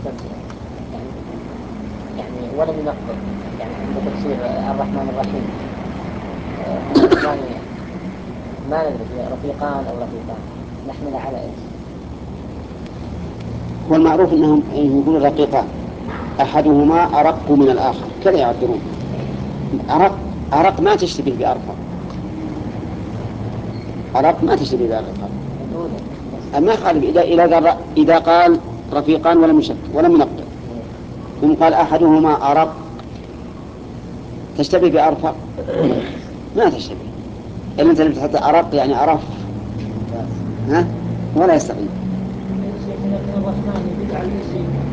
يعني يعني ولم ينقض، يعني عند تفسير الرحمن الرحيم يعني ما ندري رفيقان أو رفيقان، نحمل على إيش؟ هو المعروف أنهم يقولون رقيقان، أحدهما أرق من الآخر كذا يعبرون. أرق ما تشتبه بأرفق، أرق ما تشتبه بأرفق. ما خالف إذا قال رفيقان ولم ينقض، ثم قال أحدهما أرق تشتبه بأرفق؟ ما تشتبه. إلا أنت لم تحط أرق يعني أرف، ها؟ ولا يستقيم.